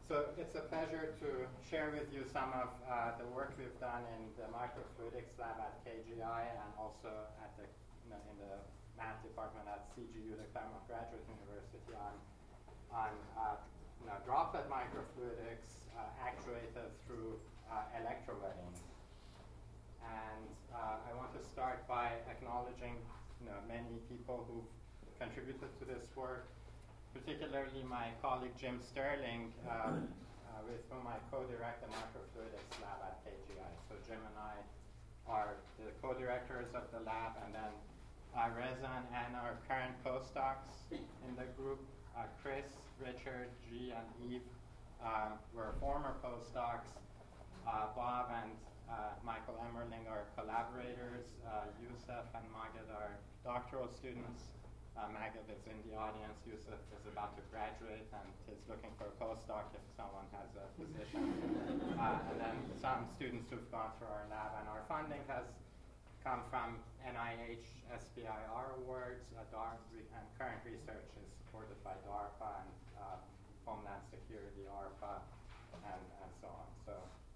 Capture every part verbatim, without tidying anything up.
So it's a pleasure to share with you some of uh, the work we've done in the microfluidics lab at K G I and also at the, you know, in the math department at C G U, the Claremont Graduate University, on, on uh, you know, droplet microfluidics uh, actuated through uh, electrowetting. And uh, I want to start by acknowledging you know, many people who've contributed to this work, particularly my colleague Jim Sterling, uh, uh, with whom I co-direct the microfluidics lab at K G I. So Jim and I are the co-directors of the lab, and then uh, Reza and Anna are current postdocs in the group. Uh, Chris, Richard, G, and Eve uh, were former postdocs. Uh, Bob and uh, Michael Emmerling are collaborators. Uh, Yusuf and Maged are doctoral students. Uh, Maged is in the audience. Yusuf is about to graduate and is looking for a postdoc if someone has a position. uh, and then some students who've gone through our lab. And our funding has come from N I H S B I R awards, uh, DARPA, and current research is supported by DARPA and uh, Homeland Security, ARPA, and, and so on. So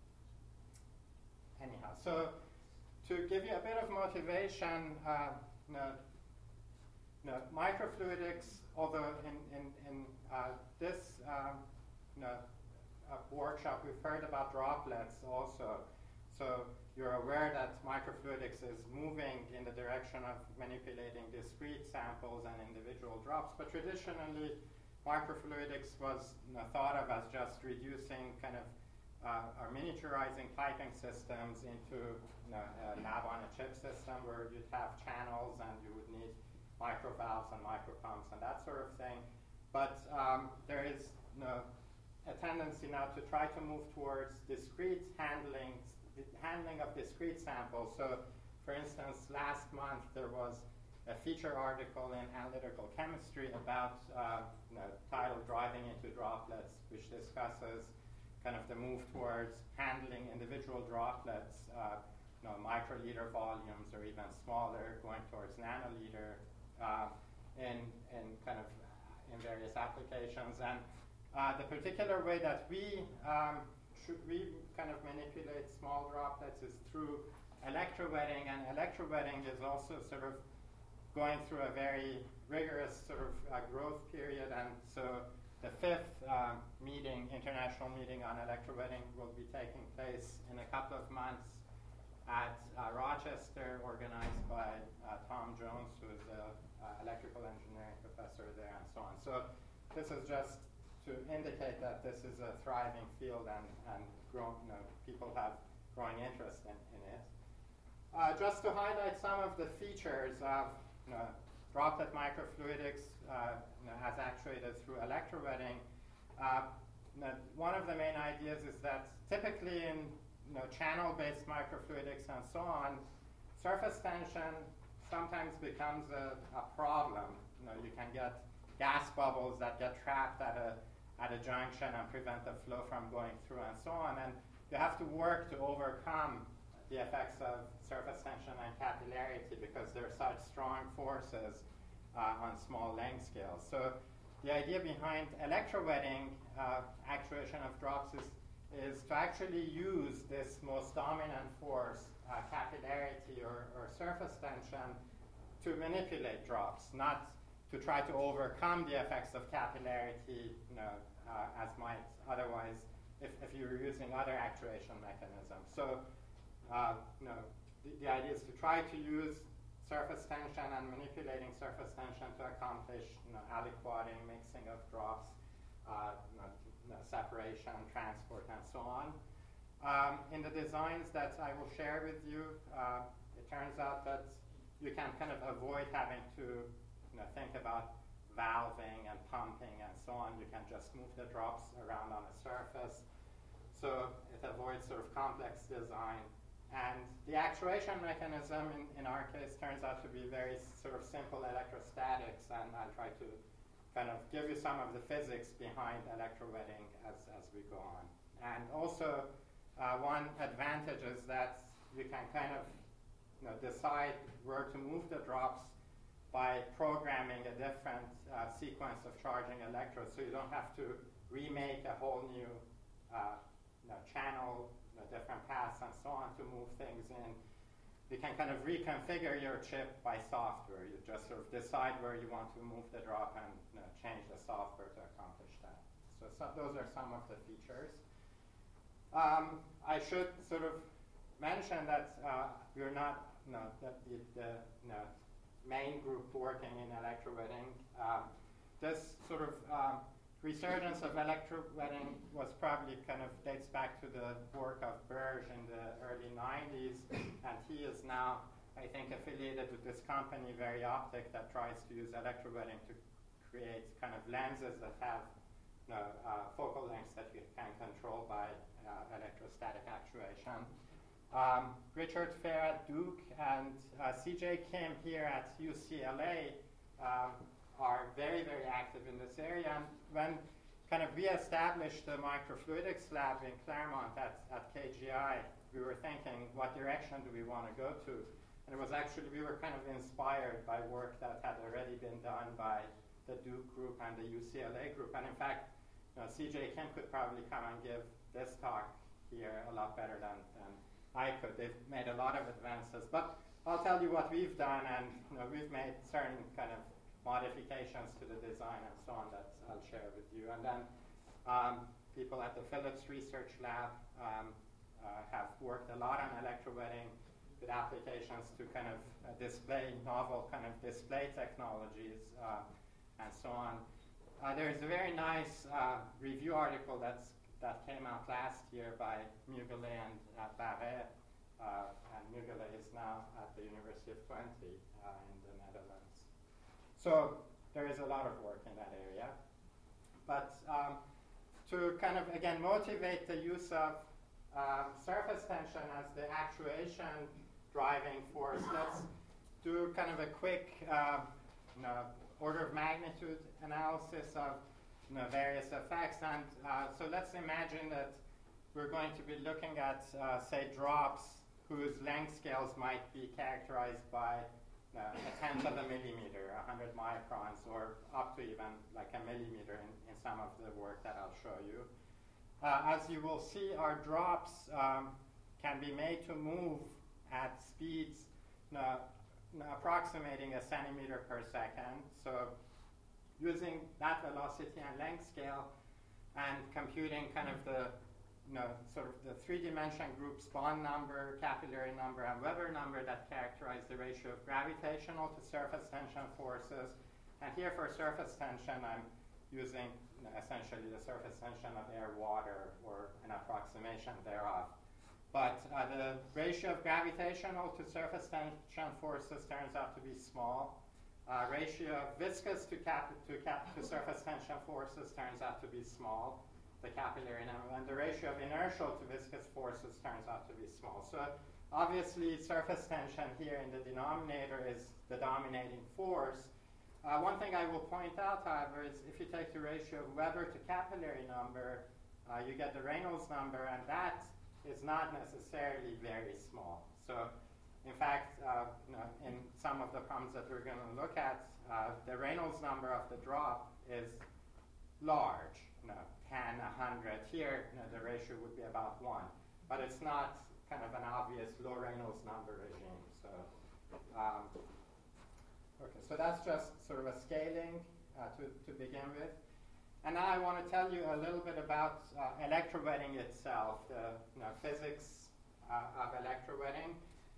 anyhow, so to give you a bit of motivation, uh, you know, you know, microfluidics, although in, in, in uh, this um, you know, uh, workshop we've heard about droplets also. So you're aware that microfluidics is moving in the direction of manipulating discrete samples and individual drops, but traditionally microfluidics was you know, thought of as just reducing kind of uh, or miniaturizing piping systems into you know, a lab-on-a-chip system where you'd have channels and you would need microvalves and micropumps and that sort of thing. But um, there is you know, a tendency now to try to move towards discrete handling, handling of discrete samples. So for instance, last month there was a feature article in Analytical Chemistry about uh, you know, titled Driving into Droplets, which discusses kind of the move towards handling individual droplets, uh, you know, microliter volumes or even smaller, going towards nanoliter uh, in, in kind of in various applications. And uh, the particular way that we um, should we kind of manipulate small droplets is through electrowetting, and electrowetting is also sort of going through a very rigorous sort of uh, growth period. And so the fifth uh, meeting, international meeting on electrowetting, will be taking place in a couple of months at uh, Rochester, organized by uh, Tom Jones, who is an uh, electrical engineering professor there, and so on. So this is just to indicate that this is a thriving field, and, and grow, you know, people have growing interest in, in it. Uh, just to highlight some of the features of you know, droplet microfluidics uh, you know, as actuated through electrowetting. Uh, you know, one of the main ideas is that typically in you know, channel-based microfluidics and so on, surface tension sometimes becomes a, a problem. You know, you can get gas bubbles that get trapped at a, at a junction and prevent the flow from going through and so on. And you have to work to overcome the effects of surface tension and capillarity because there are such strong forces uh, on small length scales. So the idea behind electrowetting uh, actuation of drops is, is to actually use this most dominant force, uh, capillarity or, or surface tension, to manipulate drops, not to try to overcome the effects of capillarity, you know, uh, as might otherwise if, if you were using other actuation mechanisms. So Uh, you know, the, the idea is to try to use surface tension and manipulating surface tension to accomplish you know, aliquoting, mixing of drops, uh, you know, you know, separation, transport, and so on. Um, in the designs that I will share with you, uh, it turns out that you can kind of avoid having to you know, think about valving and pumping and so on. You can just move the drops around on a surface. So it avoids sort of complex design. And the actuation mechanism, in, in our case, turns out to be very sort of simple electrostatics, and I'll try to kind of give you some of the physics behind electrowetting as, as we go on. And also, uh, one advantage is that you can kind of you know, decide where to move the drops by programming a different uh, sequence of charging electrodes, so you don't have to remake a whole new uh, you know, channel, you know, different paths and so on to move things in. You can kind of reconfigure your chip by software. You just sort of decide where you want to move the drop and you know, change the software to accomplish that. So, so those are some of the features. Um, I should sort of mention that uh, we're not you know, the, the, the you know, main group working in electrowetting. Um, this sort of um, resurgence of electrowetting was probably kind of dates back to the work of Burge in the early nineties, and he is now, I think, affiliated with this company, Varioptic, that tries to use electrowetting to create kind of lenses that have you know, uh, focal lengths that you can control by uh, electrostatic actuation. Um, Richard Fair at Duke and uh, C J Kim here at U C L A um, are very, very active in this area. And when kind of we established the microfluidics lab in Claremont at, at K G I, we were thinking, what direction do we want to go to? And it was actually, we were kind of inspired by work that had already been done by the Duke group and the U C L A group. And in fact, you know, C J Kim could probably come and give this talk here a lot better than, than I could. They've made a lot of advances. But I'll tell you what we've done, and you know, we've made certain kind of modifications to the design and so on that I'll share with you. And then um, people at the Philips Research Lab um, uh, have worked a lot on electrowetting with applications to kind of uh, display novel kind of display technologies uh, and so on. Uh, there's a very nice uh, review article that's that came out last year by Mugler and uh, Barret, uh, and Mugler is now at the University of Twente uh, in the Netherlands. So there is a lot of work in that area. But um, to kind of, again, motivate the use of uh, surface tension as the actuation driving force, let's do kind of a quick uh, you know, order of magnitude analysis of you know, various effects. And uh, so let's imagine that we're going to be looking at, uh, say, drops whose length scales might be characterized by uh, a tenth of a millimeter, one hundred microns, or up to even like a millimeter in, in some of the work that I'll show you. Uh, as you will see, our drops um, can be made to move at speeds uh, approximating a centimeter per second. So using that velocity and length scale and computing kind of the, you know, sort of the three-dimension groups, Bond number, capillary number, and Weber number that characterize the ratio of gravitational to surface tension forces. And here for surface tension, I'm using you know, essentially the surface tension of air-water or an approximation thereof. But uh, the ratio of gravitational to surface tension forces turns out to be small. Uh, ratio of viscous to, cap to, cap to surface tension forces turns out to be small, the capillary number, and the ratio of inertial to viscous forces turns out to be small. So obviously surface tension here in the denominator is the dominating force. Uh, one thing I will point out, however, is if you take the ratio of Weber to capillary number, uh, you get the Reynolds number, and that is not necessarily very small. So in fact, uh, you know, in some of the problems that we're going to look at, uh, the Reynolds number of the drop is large, you know, ten, one hundred. Here, you know, the ratio would be about one. But it's not kind of an obvious low Reynolds number regime. So, um, okay, so that's just sort of a scaling uh, to, to begin with. And now I want to tell you a little bit about uh, electrowetting itself, the you know, physics uh, of electrowetting.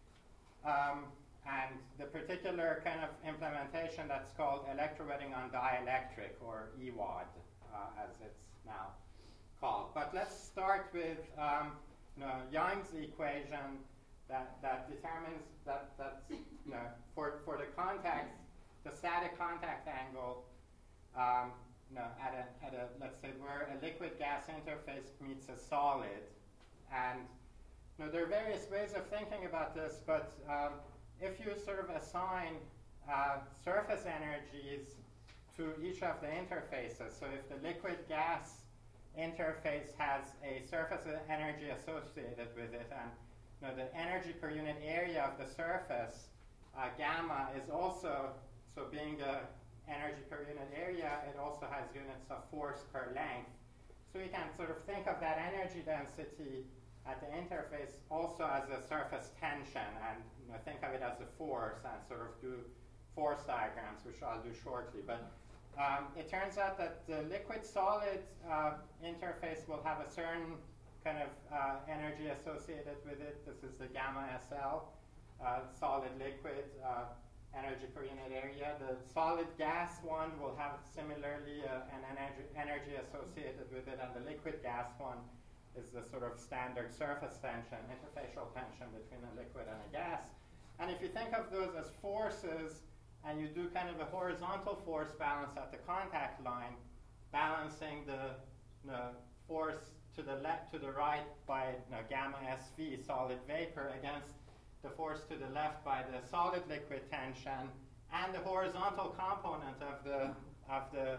Um, and the particular kind of implementation that's called electrowetting on dielectric, or E W O D, uh, as it's now called. But let's start with um, you know, Young's equation that, that determines that, that you know, for, for the contact, the static contact angle, um, you know, at a, at a, let's say where a liquid-gas interface meets a solid. And you know, there are various ways of thinking about this, but um, if you sort of assign uh, surface energies to each of the interfaces, so if the liquid-gas interface has a surface energy associated with it, and you know, the energy per unit area of the surface, uh, gamma, is also, so being the energy per unit area, it also has units of force per length. So you can sort of think of that energy density at the interface also as a surface tension, and you know, think of it as a force, and sort of do force diagrams, which I'll do shortly. But um, it turns out that the liquid-solid uh, interface will have a certain kind of uh, energy associated with it. This is the gamma S L, uh, solid-liquid uh, energy per unit area. The solid gas one will have similarly uh, an energy, energy associated with it, and the liquid gas one is the sort of standard surface tension, interfacial tension between a liquid and a gas. And if you think of those as forces, and you do kind of a horizontal force balance at the contact line, balancing the you know, force to the left, to the right by you know, gamma S V, solid vapor, against the force to the left by the solid liquid tension, and the horizontal component of the of the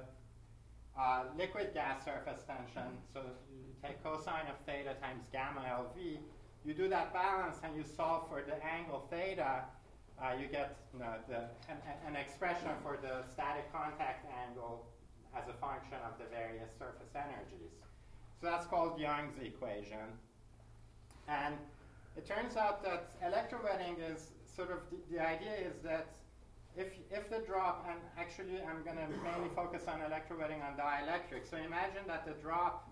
uh, liquid gas surface tension. So you take cosine of theta times gamma L V. You do that balance and you solve for the angle theta. Uh, you get you know, the, an, an expression for the static contact angle as a function of the various surface energies. So that's called Young's equation. And it turns out that electrowetting is sort of, the, the idea is that if, if the drop, and actually I'm going to mainly focus on electrowetting on dielectric. So imagine that the drop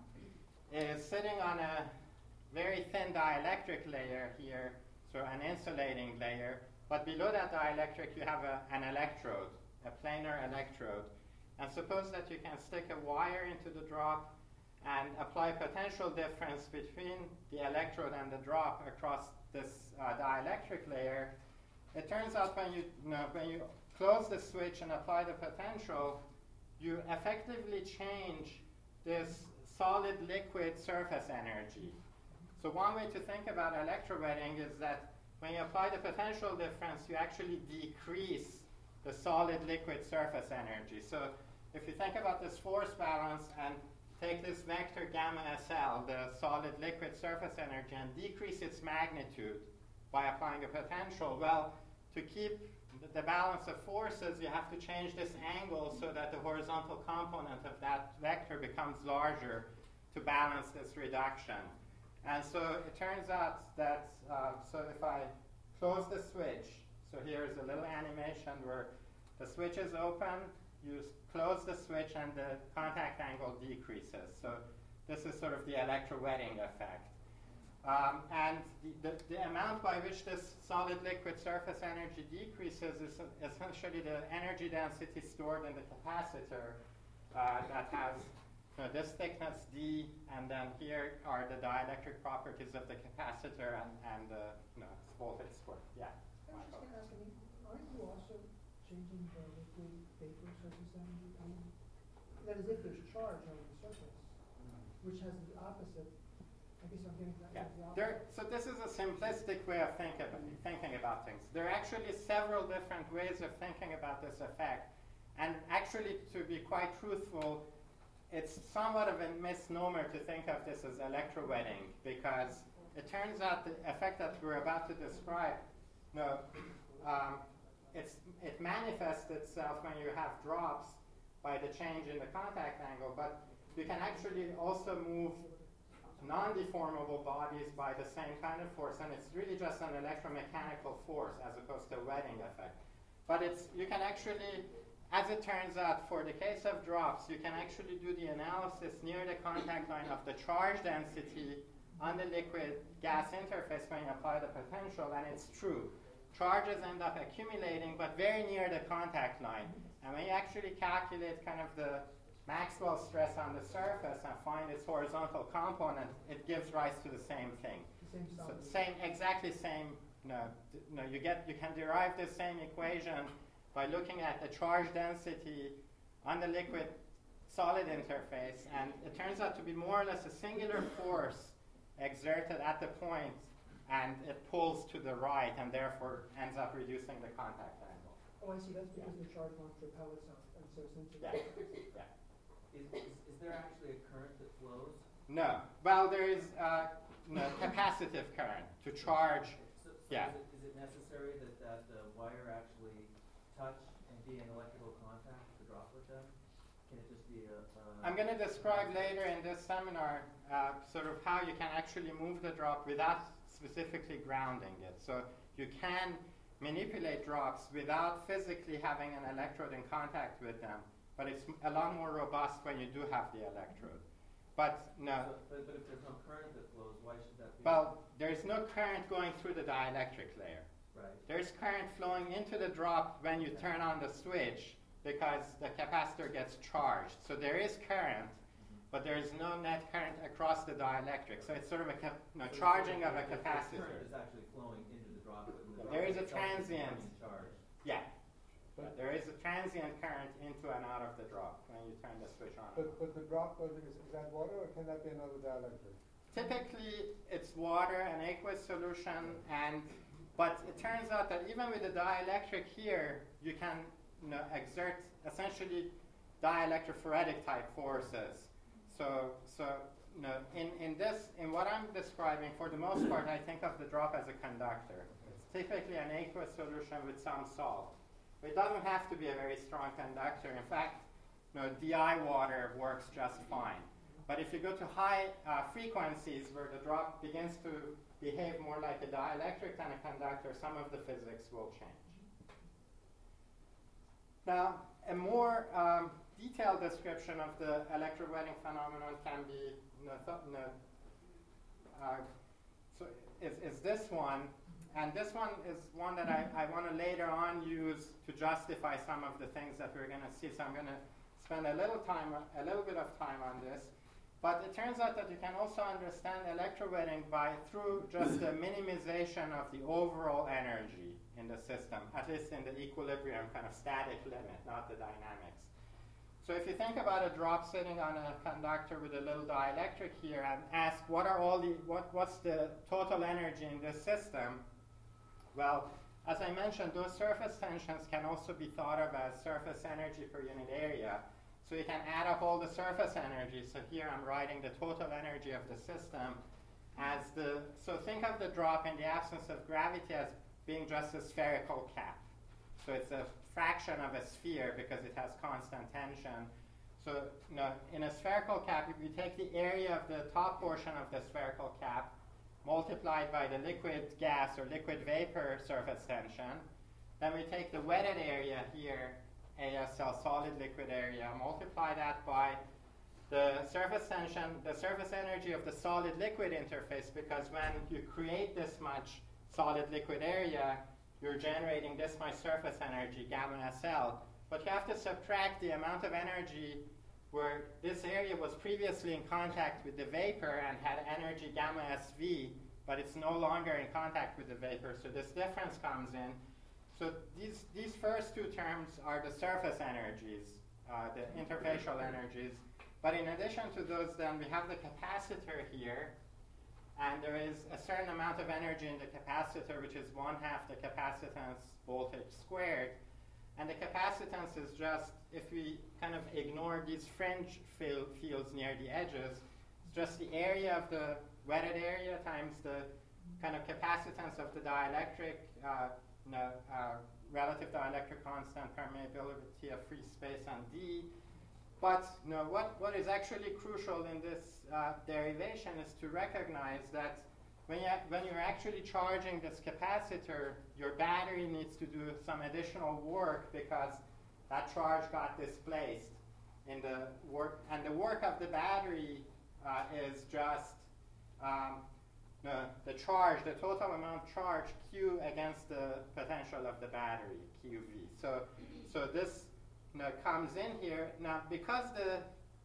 is sitting on a very thin dielectric layer here, so an insulating layer, but below that dielectric you have a, an electrode, a planar electrode. And suppose that you can stick a wire into the drop and apply potential difference between the electrode and the drop across this uh, dielectric layer. It turns out when you, you know, when you close the switch and apply the potential, you effectively change this solid-liquid surface energy. So one way to think about electrowetting is that when you apply the potential difference, you actually decrease the solid-liquid surface energy. So if you think about this force balance and take this vector gamma S L, the solid-liquid surface energy, and decrease its magnitude by applying a potential, well, to keep the balance of forces, you have to change this angle so that the horizontal component of that vector becomes larger to balance this reduction. And so it turns out that, uh, so if I close the switch, so here's a little animation where the switch is open, you close the switch and the contact angle decreases. So this is sort of the electrowetting effect. Um, and the, the, the amount by which this solid-liquid surface energy decreases is essentially the energy density stored in the capacitor uh, that has you know, this thickness D, and then here are the dielectric properties of the capacitor and, and the you know, voltage square. Yeah. I was just going to ask, I mean, aren't you also changing the liquid vapor surface energy? I mean, that is if there's charge on the surface, which has the opposite. I guess I'm getting that. Yeah. The opposite. There, so this is a simplistic way of think about, thinking about things. There are actually several different ways of thinking about this effect. And actually, to be quite truthful, it's somewhat of a misnomer to think of this as electrowetting, because it turns out the effect that we're about to describe, no, um, it's, it manifests itself when you have drops by the change in the contact angle, but you can actually also move non-deformable bodies by the same kind of force, and it's really just an electromechanical force as opposed to a wetting effect. But it's, you can actually, as it turns out, for the case of drops, you can actually do the analysis near the contact line of the charge density on the liquid-gas interface when you apply the potential, and it's true. Charges end up accumulating, but very near the contact line. And when you actually calculate kind of the Maxwell stress on the surface and find its horizontal component, it gives rise to the same thing. The same So solid. same, exactly same. No, no, you get, you can derive the same equation by looking at the charge density on the liquid-solid interface, and it turns out to be more or less a singular force exerted at the point, and it pulls to the right, and therefore ends up reducing the contact angle. Oh, I see. That's because the charge wants to repel itself, and so since it's Yeah. Yeah. Is, is, is there actually a current that flows? No. Well, there is uh, no capacitive current to charge. So, so Yeah. is, it, is it necessary that, that the wire actually touch and be in electrical contact to drop with them? can it just be a, a I'm going to describe later in this seminar uh, sort of how you can actually move the drop without specifically grounding it. So you can manipulate drops without physically having an electrode in contact with them, but it's a lot more robust when you do have the electrode. But no. So, but, but if there's no current that flows, why should that be? Well, there's no current going through the dielectric layer. Right. There's current flowing into the drop when you turn on the switch because the capacitor gets charged. So there is current, but there is no net current across the dielectric. So it's sort of a cap no, So charging the, of a the, capacitor. The current is actually flowing into the drop. But the There drop is a itself transient. becoming charged. Yeah. But there is a transient current into and out of the drop when you turn the switch on. But, but the drop, uh, is, is that water or can that be another dielectric? Typically, it's water, an aqueous solution, and but it turns out that even with the dielectric here, you can you know, exert essentially dielectrophoretic type forces. So, so you know, in, in this, in what I'm describing, for the most part, I think of the drop as a conductor. It's typically an aqueous solution with some salt. It doesn't have to be a very strong conductor. In fact, you know, D I water works just fine. But if you go to high uh, frequencies where the drop begins to behave more like a dielectric than a conductor, some of the physics will change. Now, a more um, detailed description of the electrowetting phenomenon can be, you know, th you know, uh, so is, is this one. And this one is one that I, I want to later on use to justify some of the things that we're going to see. So I'm going to spend a little time, a little bit of time on this. But it turns out that you can also understand electrowetting by through just the minimization of the overall energy in the system, at least in the equilibrium kind of static limit, not the dynamics. So if you think about a drop sitting on a conductor with a little dielectric here and ask what are all the what what's the total energy in this system? Well, as I mentioned, those surface tensions can also be thought of as surface energy per unit area. So you can add up all the surface energy. So here I'm writing the total energy of the system as the, so think of the drop in the absence of gravity as being just a spherical cap. So it's a fraction of a sphere because it has constant tension. So you know, in a spherical cap, if you take the area of the top portion of the spherical cap, multiplied by the liquid gas or liquid vapor surface tension. Then we take the wetted area here, A S L, solid liquid area, multiply that by the surface tension, the surface energy of the solid liquid interface, because when you create this much solid liquid area, you're generating this much surface energy, gamma S L. But you have to subtract the amount of energy where this area was previously in contact with the vapor and had energy gamma S V, but it's no longer in contact with the vapor, so this difference comes in. So these, these first two terms are the surface energies, uh, the interfacial energies. But in addition to those, then we have the capacitor here, and there is a certain amount of energy in the capacitor, which is one half the capacitance voltage squared. And the capacitance is just, if we kind of ignore these fringe field fields near the edges, it's just the area of the wetted area times the kind of capacitance of the dielectric, uh, no, uh, relative dielectric constant, permeability of free space, and D. But no, what, what is actually crucial in this uh, derivation is to recognize that When, you, when you're actually charging this capacitor, your battery needs to do some additional work because that charge got displaced in the work. And the work of the battery uh, is just um, the, the charge, the total amount charged Q against the potential of the battery, Q V. So, so this you know, comes in here. Now, because the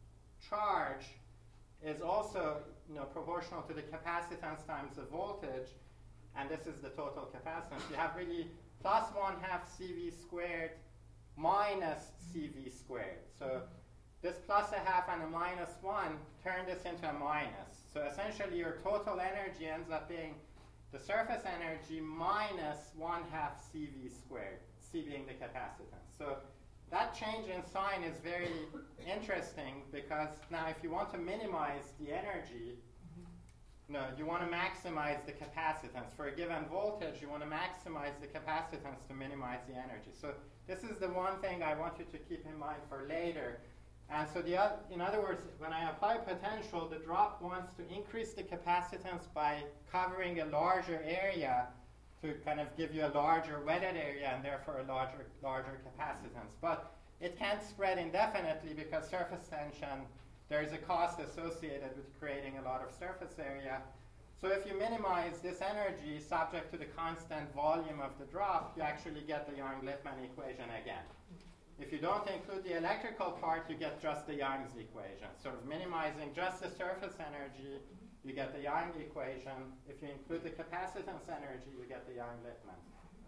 charge is also you know, proportional to the capacitance times the voltage, and this is the total capacitance. You have really plus one half C V squared minus C V squared. So this plus a half and a minus one turn this into a minus. So essentially your total energy ends up being the surface energy minus one half C V squared, C being the capacitance. So that change in sign is very interesting because now if you want to minimize the energy, no, you want to maximize the capacitance. For a given voltage, you want to maximize the capacitance to minimize the energy. So this is the one thing I want you to keep in mind for later. And so the oth in other words, when I apply potential, the drop wants to increase the capacitance by covering a larger area to kind of give you a larger wetted area and therefore a larger, larger capacitance. But it can't spread indefinitely because surface tension, there is a cost associated with creating a lot of surface area. So if you minimize this energy subject to the constant volume of the drop, you actually get the Young-Lippmann equation again. If you don't include the electrical part, you get just the Young's equation. Sort of minimizing just the surface energy, you get the Young equation. If you include the capacitance energy, you get the Young-Lippmann.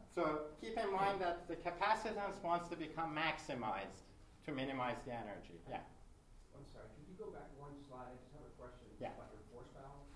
So keep in mind that the capacitance wants to become maximized to minimize the energy. Yeah. I'm sorry, could you go back one slide? I just have a question Yeah. about your force balance.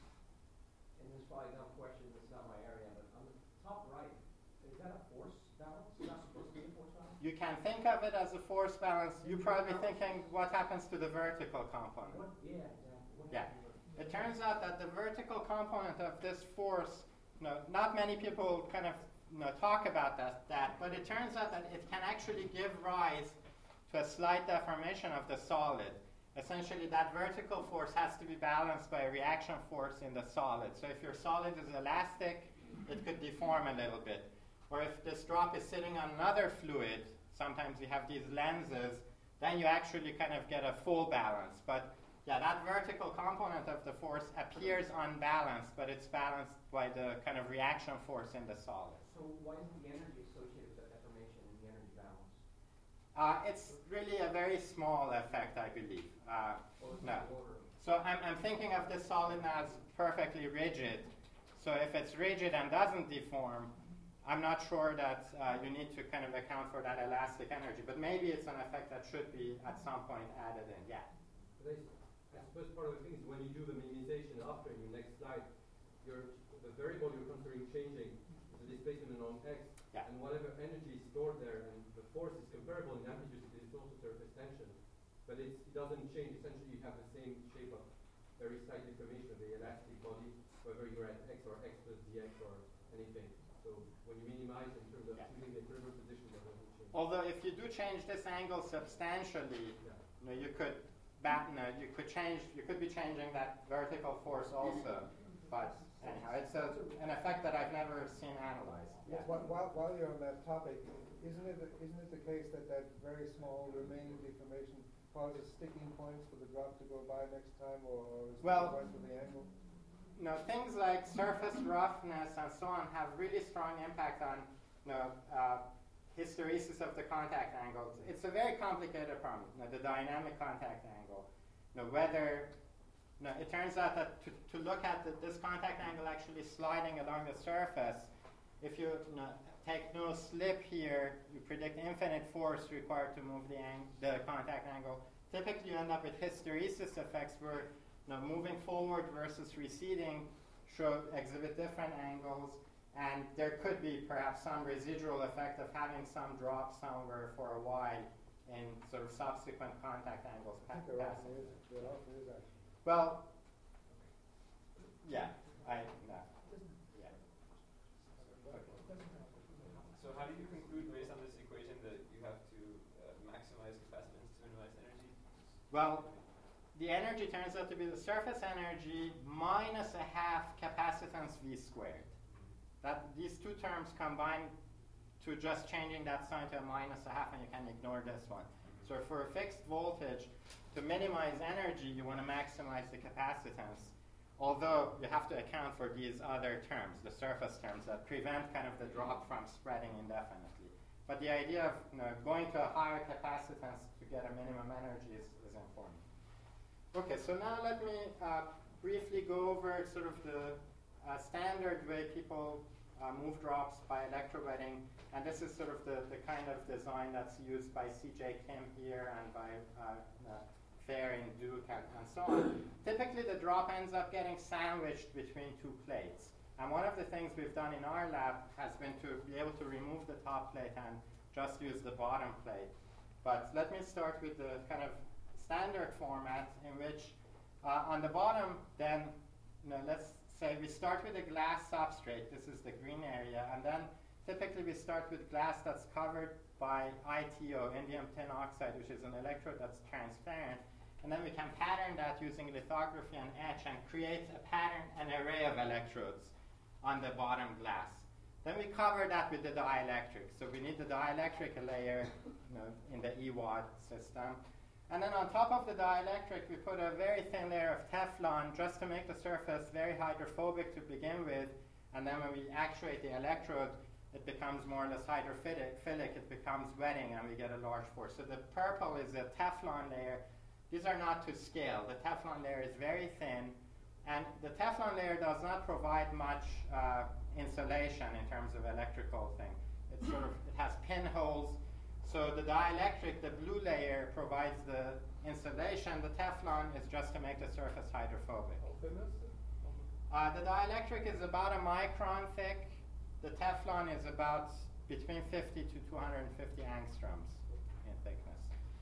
And this is probably a dumb question, it's not my area, but on the top right, is that a force balance? Is that supposed to be a force balance? You can think of it as a force balance. You're probably thinking what happens to the vertical component. What, yeah, exactly. What Yeah. happened with- It turns out that the vertical component of this force, you know, not many people kind of you know, talk about that, that, but it turns out that it can actually give rise to a slight deformation of the solid. Essentially, that vertical force has to be balanced by a reaction force in the solid. So if your solid is elastic, it could deform a little bit. Or if this drop is sitting on another fluid, sometimes you have these lenses, then you actually kind of get a full balance. But yeah, that vertical component of the force appears unbalanced, but it's balanced by the kind of reaction force in the solid. So why isn't the energy associated with that deformation in the energy balance? Uh, it's really a very small effect, I believe. Uh, Or is it no. the order? So I'm, I'm thinking of this solid now as perfectly rigid. So if it's rigid and doesn't deform, I'm not sure that uh, you need to kind of account for that elastic energy. But maybe it's an effect that should be at some point added in. Yeah. But I, I suppose part of the thing is when you do the minimization after in your next slide, your, the variable you're considering changing is the displacement on X, Yeah. and whatever energy is stored there, and the force is comparable in amplitude, it is also surface tension. But it's, it doesn't change. Essentially, you have the same shape of very slight deformation of the elastic body, whether you're at X or X plus dx or anything. So when you minimize in terms of Yeah. choosing the equilibrium position, that doesn't change. Although if you do change this angle substantially, Yeah. you know, you could bat, no, you could change, you could be changing that vertical force also. But anyhow, it's a, an effect that I've never seen analyzed. Yeah. While, while, while you're on that topic, isn't it, isn't it the case that that very small remaining deformation causes sticking points for the drop to go by next time, or, or is Well, it point for the angle? You know, things like surface roughness and so on have really strong impact on you know, uh, hysteresis of the contact angles. It's a very complicated problem, you know, the dynamic contact angle. You know, whether, you know, it turns out that to, to look at the, this contact angle actually sliding along the surface, if you, you know, take no slip here, you predict infinite force required to move the, ang the contact angle. Typically you end up with hysteresis effects where you know, moving forward versus receding show exhibit different angles, and there could be perhaps some residual effect of having some drop somewhere for a while in sort of subsequent contact angles. I think there often is, there often is actually. Well, yeah, I, no. Yeah. Okay. So how do you conclude based on this equation that you have to uh, maximize capacitance to minimize energy? Well, the energy turns out to be the surface energy minus a half capacitance V squared. That these two terms combine to just changing that sign to a minus a half, and you can ignore this one. So for a fixed voltage, to minimize energy, you want to maximize the capacitance. Although you have to account for these other terms, the surface terms, that prevent kind of the drop from spreading indefinitely. But the idea of you know, going to a higher capacitance to get a minimum energy is, is important. Okay, so now let me uh, briefly go over sort of the uh, standard way people uh, move drops by electrowetting. And this is sort of the, the kind of design that's used by C J Kim here and by uh, uh, Fair in Duke and, and so on. Typically the drop ends up getting sandwiched between two plates. And one of the things we've done in our lab has been to be able to remove the top plate and just use the bottom plate. But let me start with the kind of standard format in which uh, on the bottom then, you know, let's say we start with a glass substrate, this is the green area, and then typically we start with glass that's covered by I T O, indium tin oxide, which is an electrode that's transparent. And then we can pattern that using lithography and etch and create a pattern, an array of electrodes on the bottom glass. Then we cover that with the dielectric. So we need the dielectric layer, you know, in the E W A D system. And then on top of the dielectric, we put a very thin layer of Teflon just to make the surface very hydrophobic to begin with. And then when we actuate the electrode, it becomes more or less hydrophilic. It becomes wetting, and we get a large force. So the purple is a Teflon layer. These are not to scale. The Teflon layer is very thin. And the Teflon layer does not provide much uh, insulation in terms of electrical thing. It's sort of, it has pinholes. So the dielectric, the blue layer, provides the insulation. The Teflon is just to make the surface hydrophobic. Uh, the dielectric is about a micron thick. The Teflon is about between fifty to two hundred fifty angstroms in thickness.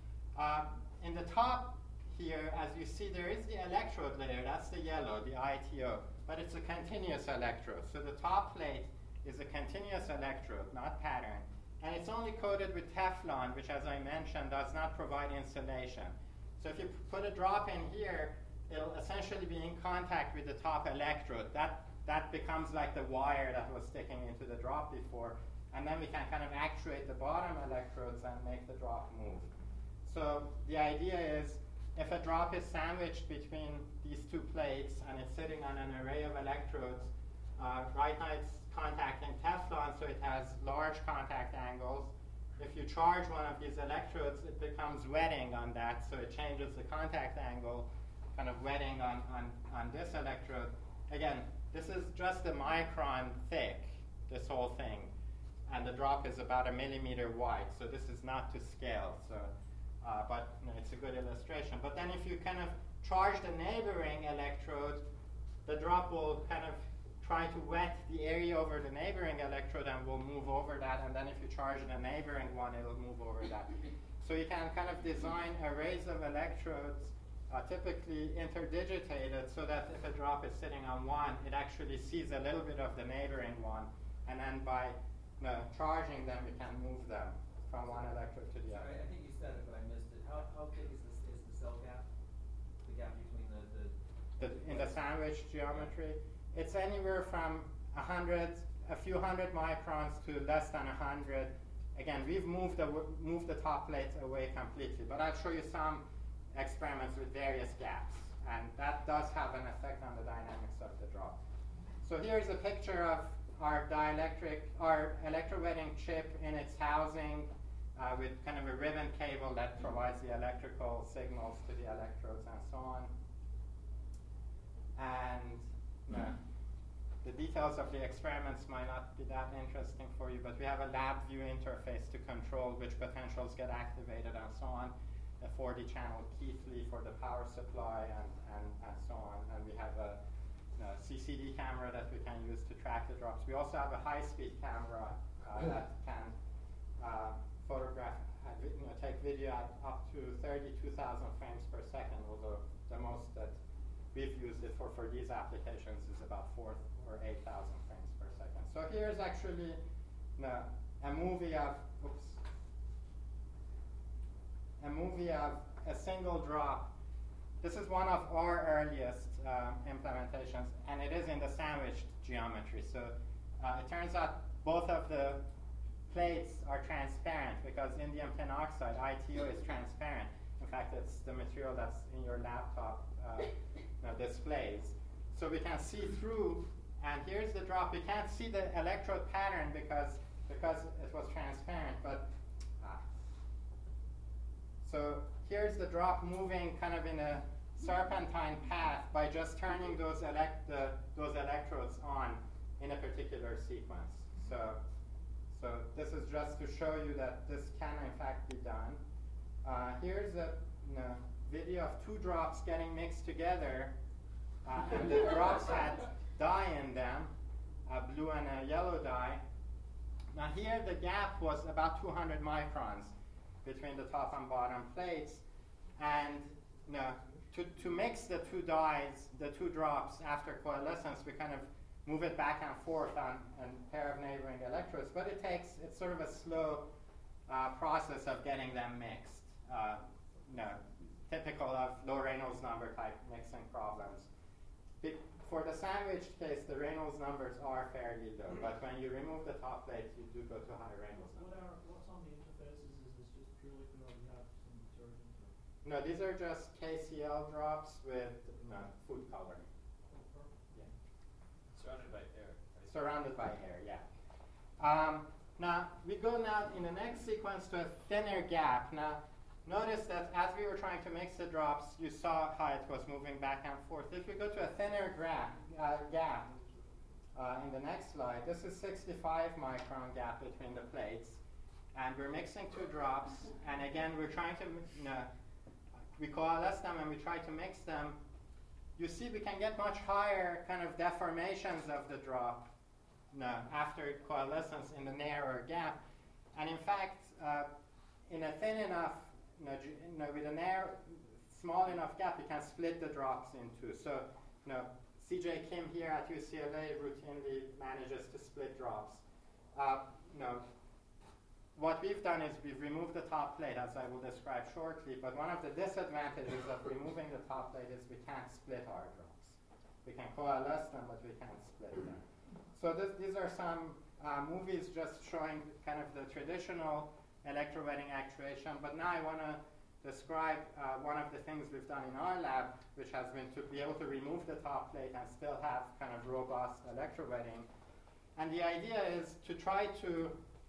Uh, in the top here, as you see, there is the electrode layer. That's the yellow, the I T O. But it's a continuous electrode. So the top plate is a continuous electrode, not pattern. And it's only coated with Teflon, which, as I mentioned, does not provide insulation. So if you p- put a drop in here, it'll essentially be in contact with the top electrode. That, that becomes like the wire that was sticking into the drop before. And then we can kind of actuate the bottom electrodes and make the drop move. So the idea is, if a drop is sandwiched between these two plates and it's sitting on an array of electrodes, uh, right now it's contacting Teflon, so it has large contact angles. If you charge one of these electrodes, it becomes wetting on that, so it changes the contact angle, kind of wetting on, on, on this electrode. Again, this is just a micron thick, this whole thing, and the drop is about a millimeter wide, so this is not to scale. So. Uh, but you know, it's a good illustration. But then if you kind of charge the neighboring electrode, the drop will kind of try to wet the area over the neighboring electrode and will move over that. And then if you charge the neighboring one, it'll move over that. So you can kind of design arrays of electrodes, uh, typically interdigitated, so that if a drop is sitting on one, it actually sees a little bit of the neighboring one. And then by you know, charging them, we can move them from one electrode to the other. Sorry, I think you said it, but I missed it. How, how big is this, is the cell gap? The gap between the, the, the in the sandwich geometry? It's anywhere from a hundred, a few hundred microns to less than a hundred. Again, we've moved the, moved the top plates away completely, but I'll show you some experiments with various gaps, and that does have an effect on the dynamics of the drop. So here's a picture of our dielectric, our electrowetting chip in its housing uh, with kind of a ribbon cable that provides the electrical signals to the electrodes and so on. And uh, the details of the experiments might not be that interesting for you, but we have a lab view interface to control which potentials get activated and so on, a forty channel Keithley for the power supply and, and, and so on. And we have a Uh, C C D camera that we can use to track the drops. We also have a high-speed camera uh, that can uh, photograph, uh, vi- you know, take video at up to thirty-two thousand frames per second, although the most that we've used it for for these applications is about four or eight thousand frames per second. So here's actually you know, a movie of, oops, a movie of a single drop. This is one of our earliest um, implementations, and it is in the sandwiched geometry. So uh, it turns out both of the plates are transparent because indium tin oxide, I T O, is transparent. In fact, it's the material that's in your laptop uh, you know, displays. So we can see through, and here's the drop. We can't see the electrode pattern because, because it was transparent, but ah. So here's the drop moving kind of in a serpentine path by just turning those, elect the, those electrodes on in a particular sequence. So, so this is just to show you that this can in fact be done. Uh, here's a you know, video of two drops getting mixed together, uh, and the drops had dye in them, a blue and a yellow dye. Now here the gap was about two hundred microns between the top and bottom plates, and you know, to, to mix the two dyes, the two drops after coalescence, we kind of move it back and forth on a pair of neighboring electrodes, but it takes, it's sort of a slow uh, process of getting them mixed. Uh, no, typical of low Reynolds number type mixing problems. Be for the sandwich case, the Reynolds numbers are fairly low, but when you remove the top plate, you do go to high Reynolds numbers. What are, what's on the interfaces? Is this just pure liquid, or do you have some detergent? Or? No, these are just K C L drops with no, food coloring. Oh, perfect. Yeah. Surrounded by air. Right? Surrounded by air, yeah. Um, now, we go now in the next sequence to a thinner gap. Now, notice that as we were trying to mix the drops, you saw how it was moving back and forth. If we go to a thinner gra uh, gap uh, in the next slide, this is sixty-five micron gap between the plates. And we're mixing two drops. And again, we're trying to, you know, we coalesce them and we try to mix them. You see we can get much higher kind of deformations of the drop no, after coalescence in the narrower gap. And in fact, uh, in a thin enough, you know, you know, with a narrow, small enough gap, you can split the drops in two. So, you know, C J Kim here at U C L A routinely manages to split drops. Uh, you know, what we've done is we've removed the top plate, as I will describe shortly, but one of the disadvantages of removing the top plate is we can't split our drops. We can coalesce them, but we can't split them. So this, these are some uh, movies just showing kind of the traditional electrowetting actuation, but now I want to describe uh, one of the things we've done in our lab, which has been to be able to remove the top plate and still have kind of robust electrowetting. And the idea is to try to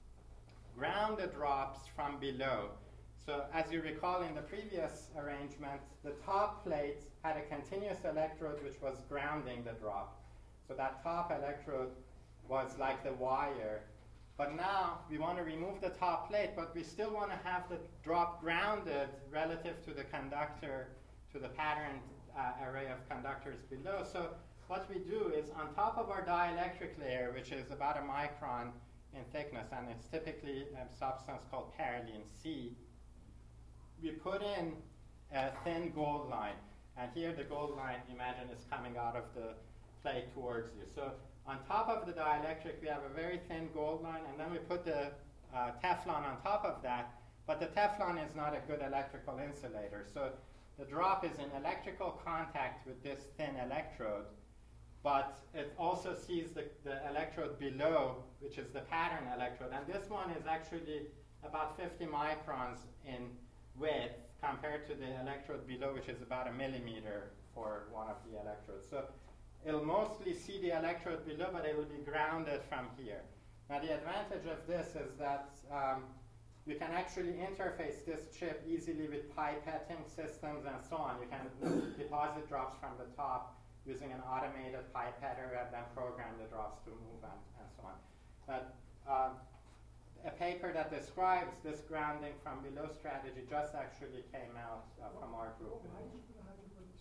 ground the drops from below. So as you recall in the previous arrangement, the top plate had a continuous electrode which was grounding the drop. So that top electrode was like the wire. But now we want to remove the top plate, but we still want to have the drop grounded relative to the conductor, to the patterned uh, array of conductors below. So what we do is on top of our dielectric layer, which is about a micron in thickness, and it's typically a substance called Parylene C, we put in a thin gold line. And here the gold line, imagine, is coming out of the plate towards you. So on top of the dielectric, we have a very thin gold line, and then we put the uh, Teflon on top of that. But the Teflon is not a good electrical insulator. So the drop is in electrical contact with this thin electrode, but it also sees the, the electrode below, which is the pattern electrode. And this one is actually about fifty microns in width compared to the electrode below, which is about a millimeter for one of the electrodes. So it'll mostly see the electrode below, but it will be grounded from here. Now the advantage of this is that um, you can actually interface this chip easily with pipetting systems and so on. You can deposit drops from the top using an automated pipetter and then program the drops to move and, and so on. But um, a paper that describes this grounding from below strategy just actually came out uh, from our group. Why did you put a hydrophobic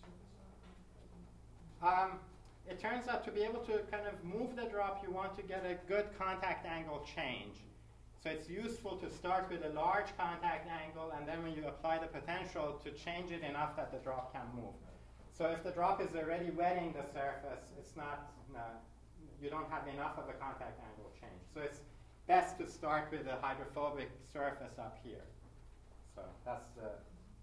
surface on? Um, it turns out to be able to kind of move the drop, you want to get a good contact angle change. So it's useful to start with a large contact angle, and then when you apply the potential, to change it enough that the drop can move. So if the drop is already wetting the surface, it's not, no, you don't have enough of a contact angle change. So it's best to start with a hydrophobic surface up here. So that's the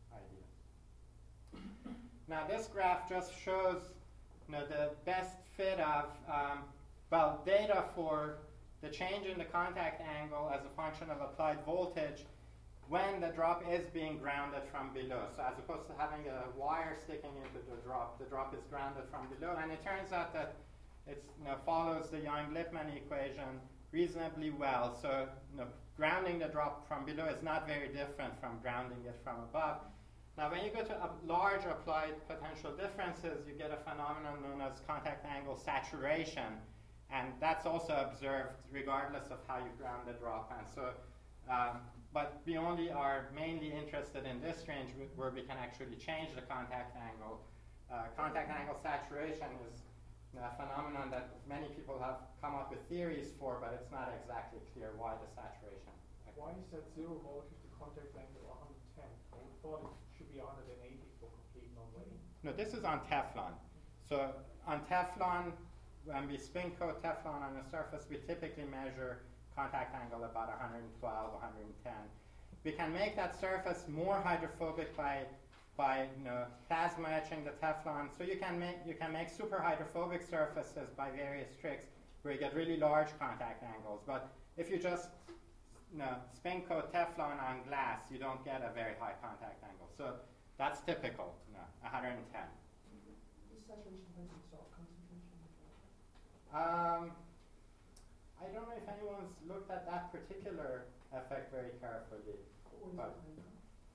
idea. Now this graph just shows, you know, the best fit of, um, well, data for the change in the contact angle as a function of applied voltage when the drop is being grounded from below. So as opposed to having a wire sticking into the drop, the drop is grounded from below. And it turns out that it, you know, follows the Young-Lippmann equation reasonably well. So, you know, grounding the drop from below is not very different from grounding it from above. Now when you go to uh, large applied potential differences, you get a phenomenon known as contact angle saturation. And that's also observed regardless of how you ground the drop. And so, um, but we only are mainly interested in this range where we can actually change the contact angle. Uh, contact angle saturation is a phenomenon that many people have come up with theories for, but it's not exactly clear why the saturation. Why is that zero voltage the contact angle one hundred ten? I would thought it should be one hundred eighty for complete non-wetting. No, this is on Teflon. So on Teflon, when we spin coat Teflon on the surface, we typically measure contact angle about one hundred twelve, one hundred ten. we can make that surface more hydrophobic by by you know, plasma etching the Teflon. So you can make you can make super hydrophobic surfaces by various tricks where you get really large contact angles. But if you just you know, spin coat Teflon on glass, you don't get a very high contact angle. So that's typical, you know, one hundred ten. Is saturation depends on salt concentration? Um, I don't know if anyone's looked at that particular effect very carefully. Or is But it like-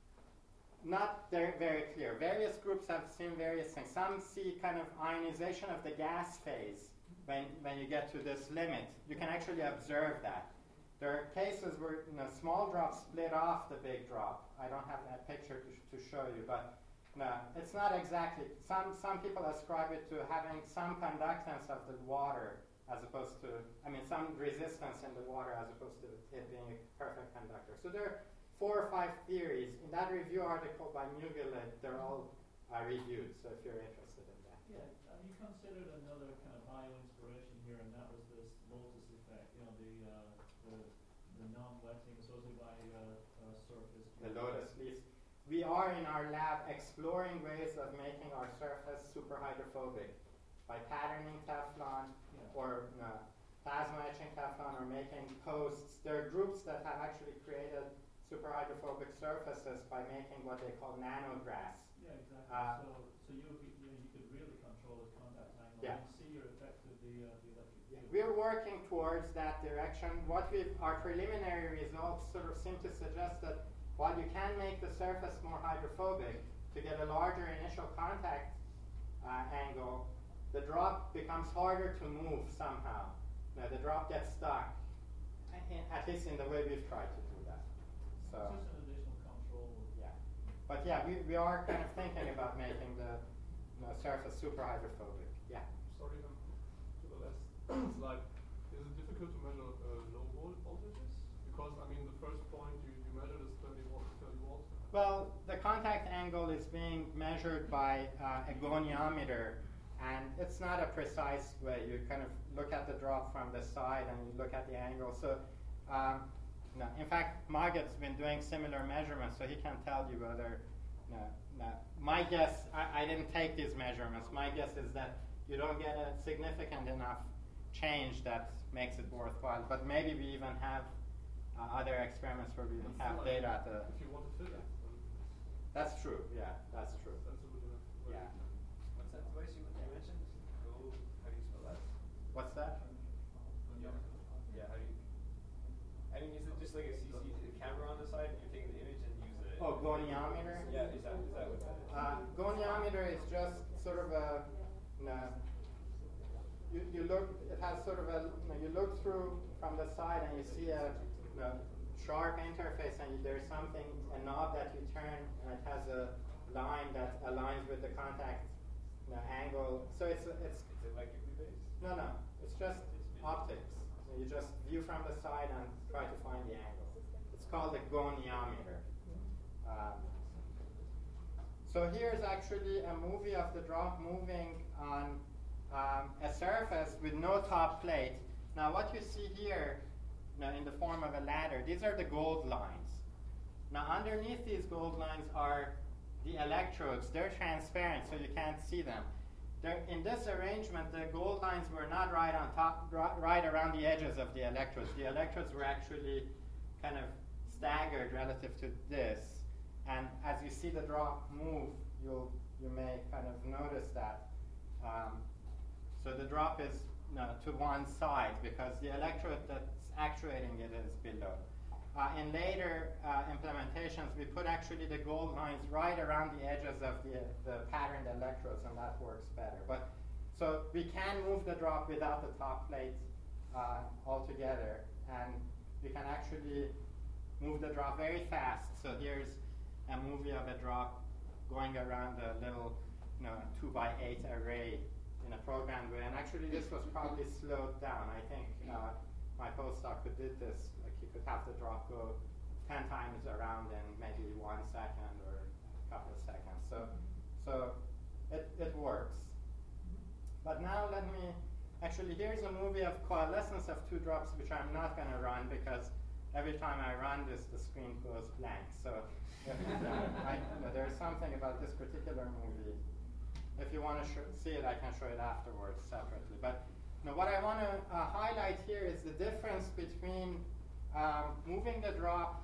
not very, very clear. Various groups have seen various things. Some see kind of ionization of the gas phase when, when you get to this limit. You can actually observe that. There are cases where you know, small drops split off the big drop. I don't have that picture to, sh to show you, but no, it's not exactly. Some, some people ascribe it to having some conductance of the water as opposed to, I mean, some resistance in the water as opposed to it being a perfect conductor. So there are four or five theories. In that review article by Mugelet, they're all uh, reviewed, so if you're interested in that. Yeah, uh, you considered another kind of bio-inspiration here, and that was this lotus effect, you know, the, uh, the, the non-wetting associated by uh, uh, surface. The lotus leaves. We are in our lab exploring ways of making our surface super hydrophobic by patterning Teflon Yeah. or uh, plasma etching Teflon or making posts. There are groups that have actually created super hydrophobic surfaces by making what they call nanograss. Yeah, exactly. Uh, so, so you, could, you, know, you could really control the contact angle Yeah. and see your effect of the, uh, the electric field. We're working towards that direction. What we've, our preliminary results sort of seem to suggest that while you can make the surface more hydrophobic to get a larger initial contact uh, angle, the drop becomes harder to move somehow. Now, the drop gets stuck, in, at least in the way we've tried to do that. So, It's just an additional control. yeah. But yeah, we, we are kind of thinking about making the you know, surface super hydrophobic. Yeah. Sorry, um, to the last slide. Is it difficult to measure uh, low volt voltages? Because, I mean, the first point you, you measured is thirty volts, thirty volts. Well, the contact angle is being measured by uh, a goniometer, and it's not a precise way. You kind of look at the drop from the side and you look at the angle. So, um, no. In fact, Marget's been doing similar measurements, so he can tell you whether. No, no. My guess, I, I didn't take these measurements. My guess is that you don't get a significant enough change that makes it worthwhile. But maybe we even have uh, other experiments where we It's have like data at the. If you want to fit it. then That's true. Yeah, that's true. sensible enough. Yeah. What's that device you, you mentioned? Go, how do you spell that? What's that? Yeah. Yeah, how do you? I mean, is it just like a C C T V camera on the side and you're taking the image and use it? Oh, goniometer? Yeah, is that, is that what that is? Uh, goniometer is just sort of a, you know, you, you look, it has sort of a, you, know, you look through from the side and you see a you know, sharp interface and there's something, a knob that you turn and it has a line that aligns with the contact you know, angle. So it's, it's, Is it electrically based? no, no, it's just optics. You just view from the side and try to find the angle. It's called a goniometer. Um, so here's actually a movie of the drop moving on um, a surface with no top plate. Now what you see here you know, in the form of a ladder, these are the gold lines. Now underneath these gold lines are the electrodes. They're transparent so you can't see them. There, in this arrangement, the gold lines were not right on top, right, right around the edges of the electrodes. The electrodes were actually kind of staggered relative to this. And as you see the drop move, you'll, you may kind of notice that. Um, so the drop is you know, to one side because the electrode that's actuating it is below. Uh, in later uh, implementations, we put actually the gold lines right around the edges of the, the patterned electrodes, and that works better. But so we can move the drop without the top plate uh, altogether, and we can actually move the drop very fast. So here's a movie of a drop going around a little, you know, two by eight array in a programmed way. And actually, this was probably slowed down. I think uh, my postdoc who did this, like he could have the drop go ten times around in maybe one second or a couple of seconds. So, so it, it works. But now let me, actually here's a movie of coalescence of two drops which I'm not going to run because every time I run this, the screen goes blank. So uh, I, you know, there's something about this particular movie. If you want to see it, I can show it afterwards separately. But you know, what I want to uh, highlight here is the difference between um, moving the drop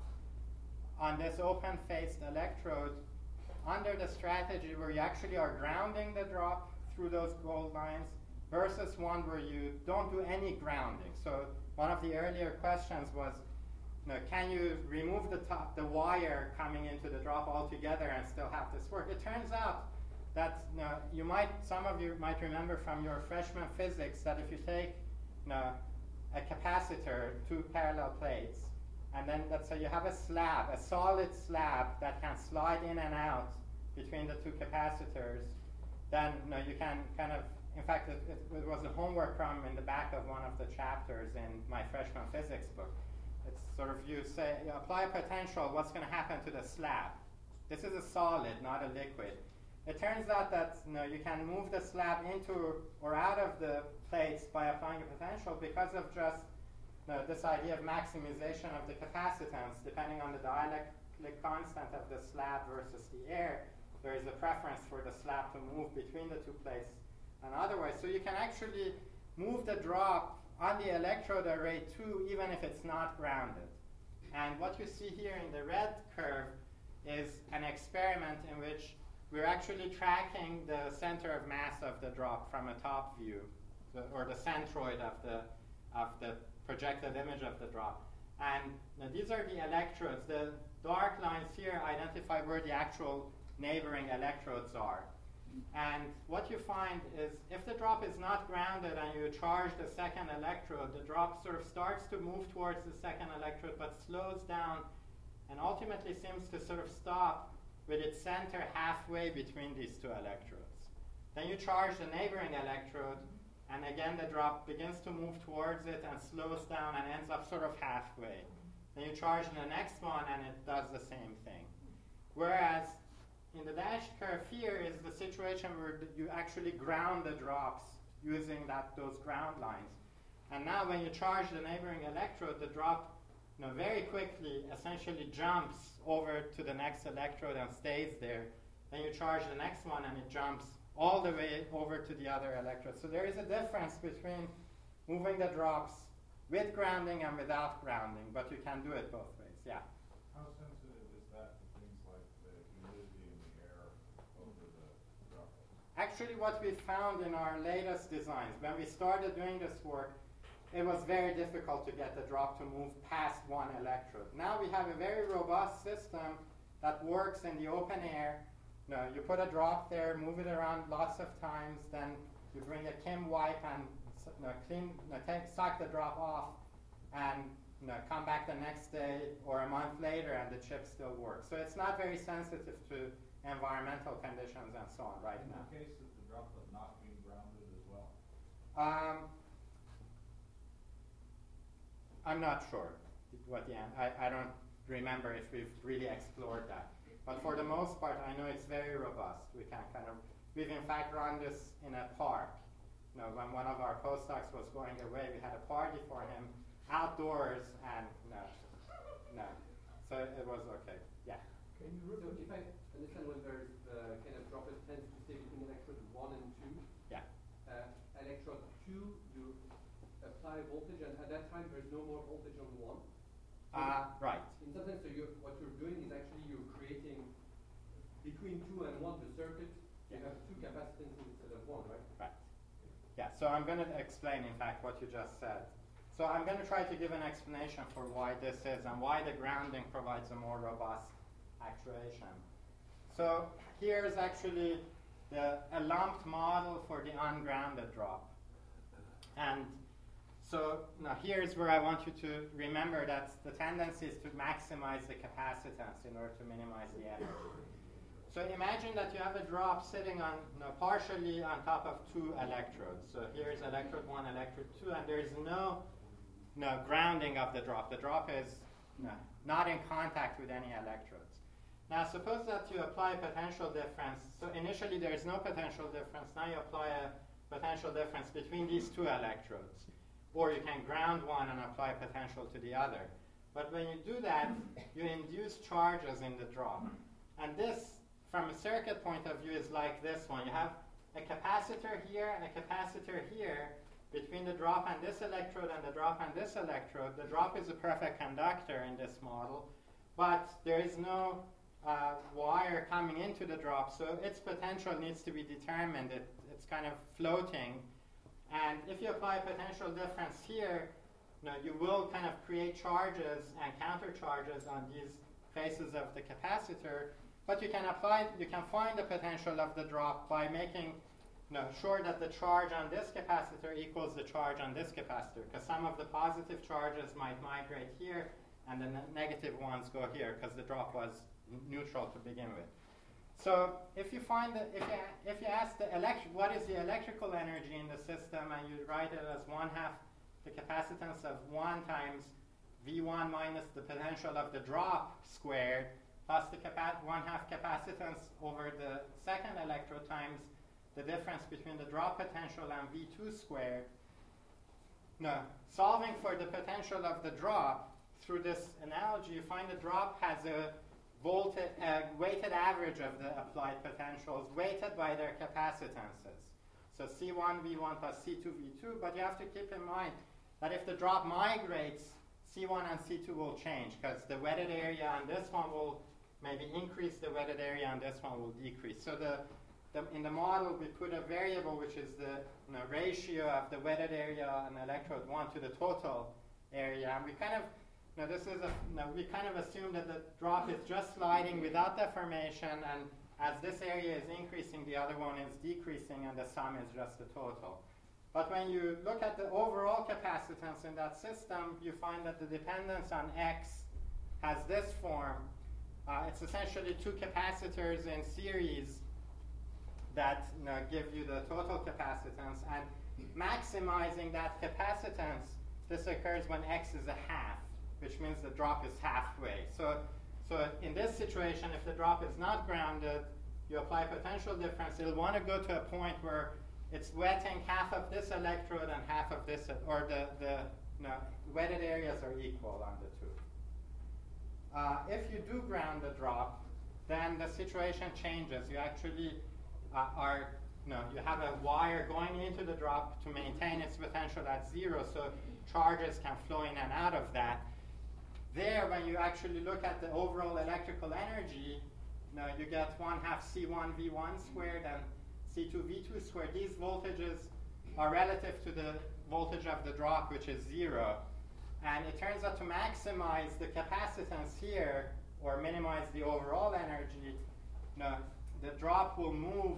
on this open-faced electrode under the strategy where you actually are grounding the drop through those gold lines versus one where you don't do any grounding. So one of the earlier questions was, you know, can you remove the top, the wire coming into the drop altogether and still have this work? It turns out that you, know, you might, some of you might remember from your freshman physics that if you take you know, a capacitor, two parallel plates, and then let's say you have a slab, a solid slab that can slide in and out between the two capacitors, then you, know, you can kind of, in fact, it, it, it was a homework problem in the back of one of the chapters in my freshman physics book. It's sort of, you say, you apply potential, what's going to happen to the slab? This is a solid, not a liquid. It turns out that you, know, you can move the slab into or out of the plates by applying a potential because of just you know, this idea of maximization of the capacitance. Depending on the dielectric constant of the slab versus the air, there is a preference for the slab to move between the two plates and otherwise. So you can actually move the drop on the electrode array too, even if it's not grounded. And what you see here in the red curve is an experiment in which we're actually tracking the center of mass of the drop from a top view, the, or the centroid of the, of the projected image of the drop. And now these are the electrodes. The dark lines here identify where the actual neighboring electrodes are. And what you find is if the drop is not grounded and you charge the second electrode, the drop sort of starts to move towards the second electrode but slows down and ultimately seems to sort of stop with its center halfway between these two electrodes. Then you charge the neighboring electrode, and again the drop begins to move towards it and slows down and ends up sort of halfway. Then you charge the next one and it does the same thing. Whereas in the dashed curve here is the situation where you actually ground the drops using that, those ground lines. And now when you charge the neighboring electrode, the drop you know, very quickly essentially jumps over to the next electrode and stays there. Then you charge the next one and it jumps all the way over to the other electrode. So there is a difference between moving the drops with grounding and without grounding, but you can do it both ways. Yeah? How sensitive is that to things like the humidity in the air over the droplets? Actually, what we found in our latest designs, when we started doing this work, it was very difficult to get the drop to move past one electrode. Now we have a very robust system that works in the open air. You know, you put a drop there, move it around lots of times, then you bring a Kim wipe and you know, clean, you know, take, suck the drop off, and you know, come back the next day or a month later and the chip still works. So it's not very sensitive to environmental conditions and so on right in now. In the case of the droplet not being grounded as well? Um, I'm not sure what the an- I, I don't remember if we've really explored that. But for the most part, I know it's very robust. We can kind of, we've in fact run this in a park. You know, when one of our postdocs was going away, we had a party for him outdoors, and no, no. So it was okay. Yeah. Can you so if I understand when there's uh, kind of droplet tends to stay between electrode one and two. Yeah. Uh, electrode two, you apply voltage, and at that time there's no more voltage on one. So uh, right. In some sense, so you're, what you're doing is actually you're creating between two and one the circuit. You Yeah. have two capacitances instead of one, right? Right. Yeah. So I'm going to explain, in fact, what you just said. So I'm going to try to give an explanation for why this is and why the grounding provides a more robust actuation. So here's actually the, a lumped model for the ungrounded drop. And so now here's where I want you to remember that the tendency is to maximize the capacitance in order to minimize the energy. So imagine that you have a drop sitting on, you know, partially on top of two electrodes. So here's electrode one, electrode two, and there's no, no grounding of the drop. The drop is no, not in contact with any electrodes. Now suppose that you apply a potential difference. So initially there is no potential difference. Now you apply a potential difference between these two electrodes. Or you can ground one and apply potential to the other. But when you do that, you induce charges in the drop. And this, from a circuit point of view, is like this one. You have a capacitor here and a capacitor here between the drop and this electrode and the drop and this electrode. The drop is a perfect conductor in this model, but there is no uh, wire coming into the drop, so its potential needs to be determined. It, it's kind of floating. And if you apply a potential difference here, you know, you will kind of create charges and countercharges on these faces of the capacitor, but you can apply, you can find the potential of the drop by making you know, sure that the charge on this capacitor equals the charge on this capacitor, because some of the positive charges might migrate here and the ne negative ones go here because the drop was neutral to begin with. So if you find that, if you, if you ask the electric, what is the electrical energy in the system, and you write it as one half the capacitance of one times V one minus the potential of the drop squared plus the one half capacitance over the second electrode times the difference between the drop potential and V two squared. Now, solving for the potential of the drop through this analogy, you find the drop has a voltage, a weighted average of the applied potentials weighted by their capacitances. So C one V one plus C two V two, but you have to keep in mind that if the drop migrates, C one and C two will change because the wetted area on this one will maybe increase, the wetted area on this one will decrease. So the, the, in the model, we put a variable which is the you know, ratio of the wetted area on electrode one to the total area. And we kind of, you know, this is a, you know, we kind of assume that the drop is just sliding without deformation, and as this area is increasing, the other one is decreasing, and the sum is just the total. But when you look at the overall capacitance in that system, you find that the dependence on X has this form. Uh, it's essentially two capacitors in series that you know, give you the total capacitance. And maximizing that capacitance, this occurs when X is a half, which means the drop is halfway. So, so in this situation, if the drop is not grounded, you apply potential difference, it'll want to go to a point where it's wetting half of this electrode and half of this, or the, the you know, wetted areas are equal on the two. Uh, if you do ground the drop, then the situation changes. You actually uh, are, you know, you have a wire going into the drop to maintain its potential at zero, so charges can flow in and out of that. There, when you actually look at the overall electrical energy, you know, you get one half C one V one squared and C two V two squared. These voltages are relative to the voltage of the drop, which is zero. And it turns out to maximize the capacitance here, or minimize the overall energy, you know, the drop will move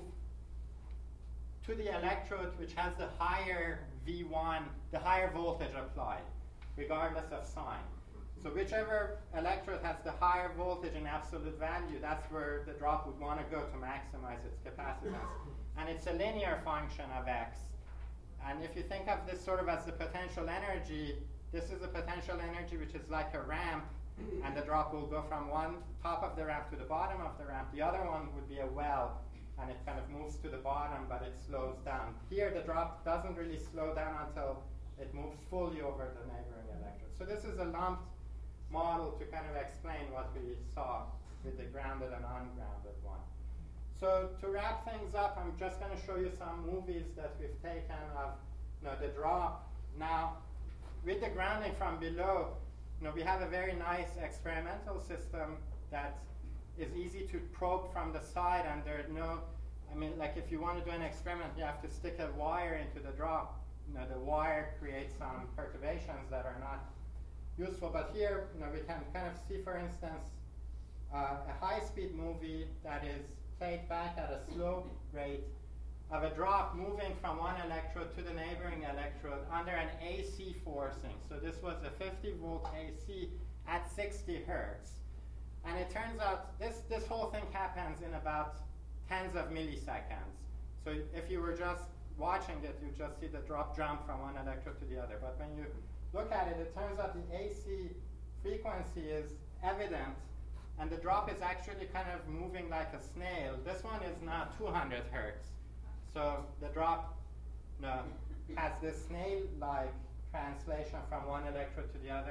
to the electrode which has the higher V one, the higher voltage applied, regardless of sign. So whichever electrode has the higher voltage in absolute value, that's where the drop would want to go to maximize its capacitance. And it's a linear function of X. And if you think of this sort of as the potential energy, this is a potential energy which is like a ramp, and the drop will go from one top of the ramp to the bottom of the ramp. The other one would be a well, and it kind of moves to the bottom, but it slows down. Here, the drop doesn't really slow down until it moves fully over the neighboring electrode. So this is a lumped model to kind of explain what we saw with the grounded and ungrounded one. So to wrap things up, I'm just going to show you some movies that we've taken of you know, the drop. Now, with the grounding from below, you know, we have a very nice experimental system that is easy to probe from the side, and there are no, I mean, like if you want to do an experiment, you have to stick a wire into the drop. You know, the wire creates some perturbations that are not useful. But here, you know, we can kind of see, for instance, uh, a high-speed movie that is played back at a slow rate of a drop moving from one electrode to the neighboring electrode under an A C forcing. So this was a fifty volt A C at sixty hertz. And it turns out this, this whole thing happens in about tens of milliseconds. So if you were just watching it, you just see the drop jump from one electrode to the other. But when you look at it, it turns out the A C frequency is evident, and the drop is actually kind of moving like a snail. This one is now two hundred hertz. So the drop you know, has this snail-like translation from one electrode to the other.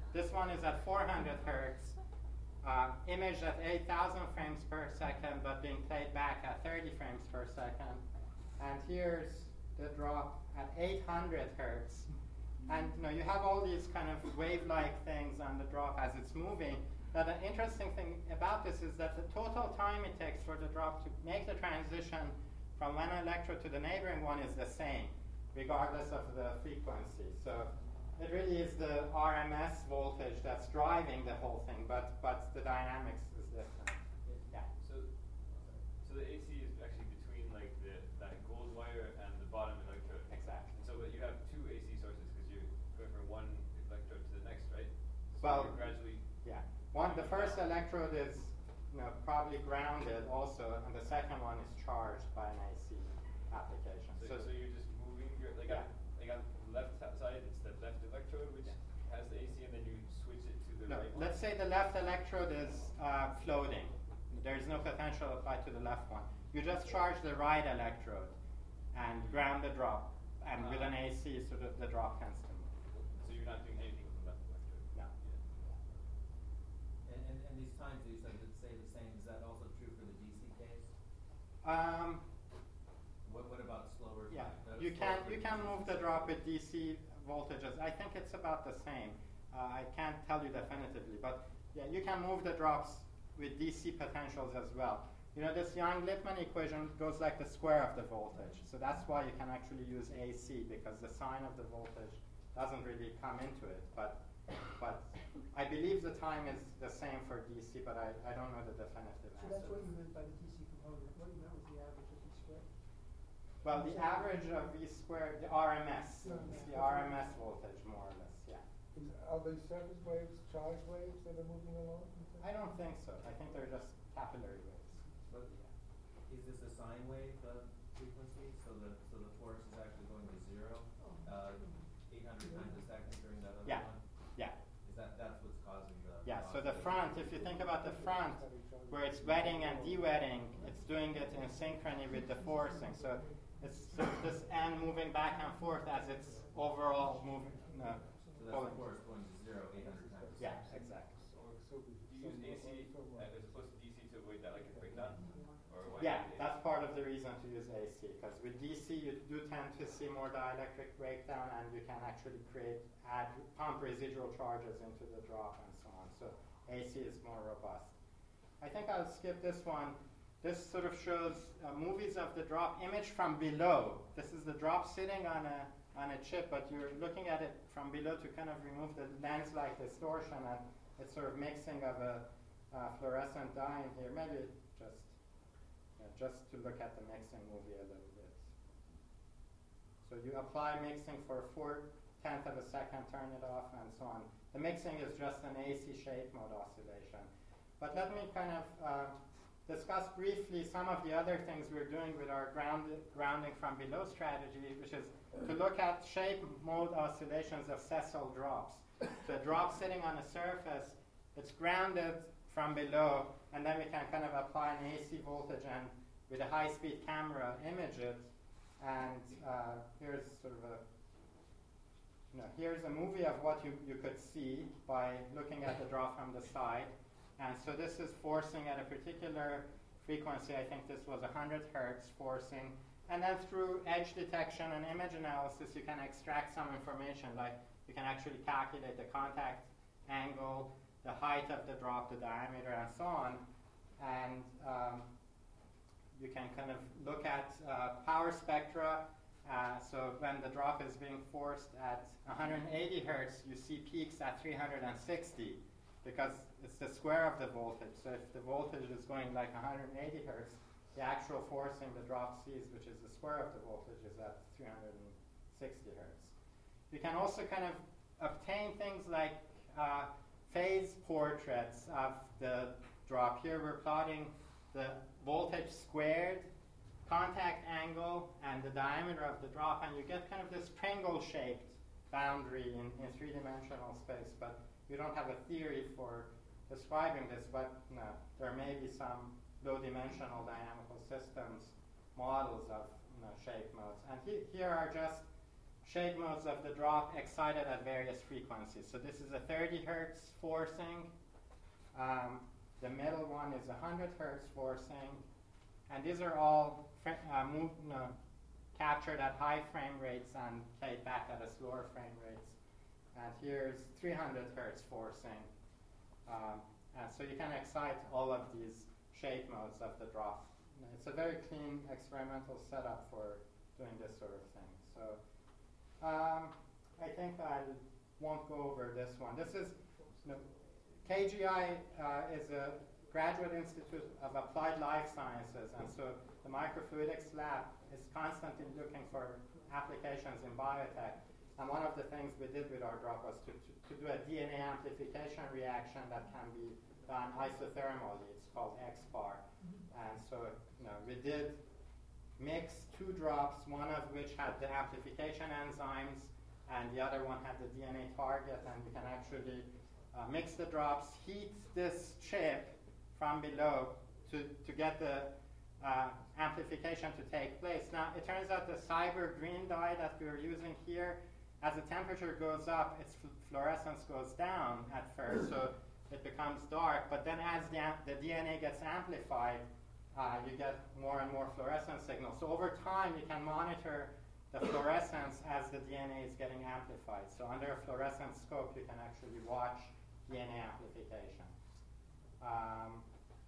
This one is at four hundred hertz, uh, imaged at eight thousand frames per second, but being played back at thirty frames per second. And here's the drop at eight hundred hertz. And you know, you have all these kind of wave-like things on the drop as it's moving. Now the interesting thing about this is that the total time it takes for the drop to make the transition from one electrode to the neighboring one is the same, regardless of the frequency. So it really is the R M S voltage that's driving the whole thing, but but the dynamics is different. Yeah. So, so the A C is actually between like the that gold wire and the bottom electrode. Exactly. And so, but you have two A C sources because you're going from one electrode to the next, right? So Well, you're gradually. Yeah. One, the first electrode is you know, probably grounded also, and the second one is charged by an A C application. So, so you're just moving your like yeah. on, like on the left side, it's the left electrode which yeah. has the A C, and then you switch it to the no, right one. Let's say the left electrode is uh, floating. There is no potential applied to the left one. You just charge the right electrode and ground the drop, and uh, with an A C, so that the drop can still move. So you're not doing anything with the left electrode. No. And, and, and these times that you said that stay the same, is that also true for the D C case? Um, what, what about slower? Yeah, uh, you slower can you can move the drop with D C voltages. I think it's about the same. Uh, I can't tell you definitively, but yeah, you can move the drops with D C potentials as well. You know, this Young-Lippmann equation goes like the square of the voltage. So that's why you can actually use A C, because the sign of the voltage doesn't really come into it. But but I believe the time is the same for D C, but I, I don't know the definitive So answer. that's what you meant by the D C component. What you meant was the average of V squared? Well, the average of V squared, the R M S, No, it's no. the R M S voltage, more or less, yeah. Are these surface waves charge waves that are moving along? I don't think so. I think they're just capillary waves. But is this a sine wave uh, frequency? So the so the force is actually going to zero, uh, eight hundred times a second during that other Yeah. one? Yeah. Is that that's what's causing the? Yeah. So the front, if you think about the front, where it's wetting and de-wetting, it's doing it in synchrony with the forcing. So it's sort of this N moving back and forth as it's overall moving. No, so that's the force going to zero, eight hundred times. Yeah, exactly. Do you use A C uh, as opposed to D C to avoid dielectric breakdown? Or why Yeah, do you use that's part of the reason to use A C, because with D C you do tend to see more dielectric breakdown, and you can actually create, add, pump residual charges into the drop and so on. So A C is more robust. I think I'll skip this one. This sort of shows uh, movies of the drop image from below. This is the drop sitting on a on a chip, but you're looking at it from below to kind of remove the lens-like distortion, and it's sort of mixing of a uh, fluorescent dye in here. Maybe just uh, just to look at the mixing movie a little bit. So you apply mixing for a four tenth of a second, turn it off, and so on. The mixing is just an A C shape mode oscillation. But let me kind of uh, discuss briefly some of the other things we're doing with our ground, grounding from below strategy, which is to look at shape mode oscillations of sessile drops. So a drop sitting on a surface, it's grounded from below, and then we can kind of apply an A C voltage and with a high-speed camera image it. And uh, here's sort of a, you know, here's a movie of what you, you could see by looking at the drop from the side. And so this is forcing at a particular frequency. I think this was one hundred hertz forcing. And then through edge detection and image analysis, you can extract some information, like you can actually calculate the contact angle, the height of the drop, the diameter, and so on. And um, you can kind of look at uh, power spectra. Uh, so when the drop is being forced at one hundred eighty hertz, you see peaks at three hundred sixty, because it's the square of the voltage. So if the voltage is going like one hundred eighty hertz, the actual forcing the drop sees, which is the square of the voltage, is at three hundred sixty hertz. You can also kind of obtain things like uh, phase portraits of the drop. Here we're plotting the voltage squared, contact angle, and the diameter of the drop, and you get kind of this Pringle-shaped boundary in, in three-dimensional space, but we don't have a theory for describing this, but no, there may be some low-dimensional dynamical systems models of you know, shape modes. And he, here are just shape modes of the drop excited at various frequencies. So this is a thirty hertz forcing. Um, the middle one is one hundred hertz forcing. And these are all uh, move, no, captured at high frame rates and played back at a slower frame rates. And here's three hundred hertz forcing. Um, and so you can excite all of these shape modes of the drop. It's a very clean experimental setup for doing this sort of thing. So um, I think I won't go over this one. This is, you know, K G I uh, is a Graduate Institute of Applied Life Sciences, and so the Microfluidics Lab is constantly looking for applications in biotech. And one of the things we did with our drop was to, to, to do a D N A amplification reaction that can be done isothermally. It's called X P A R. And so, you know, we did mix two drops, one of which had the amplification enzymes, and the other one had the D N A target, and we can actually uh, mix the drops, heat this chip from below to, to get the uh, amplification to take place. Now, it turns out the Cyber green dye that we're using here, as the temperature goes up, its fl fluorescence goes down at first, so it becomes dark, but then as the, the D N A gets amplified, uh, you get more and more fluorescence signals. So over time, you can monitor the fluorescence as the D N A is getting amplified. So under a fluorescence scope, you can actually watch D N A amplification. Um,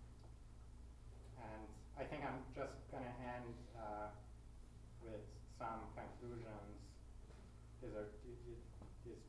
and I think I'm just going to end uh, with some conclusions. These are these.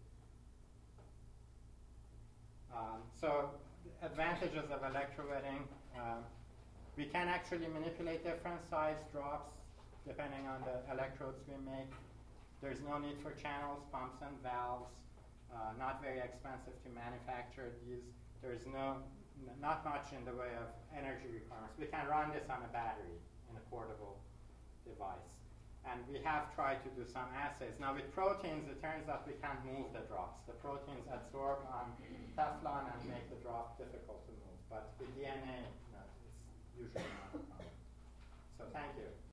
Um, so advantages of electrowetting. Um, we can actually manipulate different size drops depending on the electrodes we make. There's no need for channels, pumps, and valves. Uh, not very expensive to manufacture these. There's no not much in the way of energy requirements. We can run this on a battery in a portable device. And we have tried to do some assays. Now with proteins, it turns out we can't move the drops. The proteins absorb on Teflon and make the drop difficult to move. But with D N A, no, it's usually not a problem. So thank you.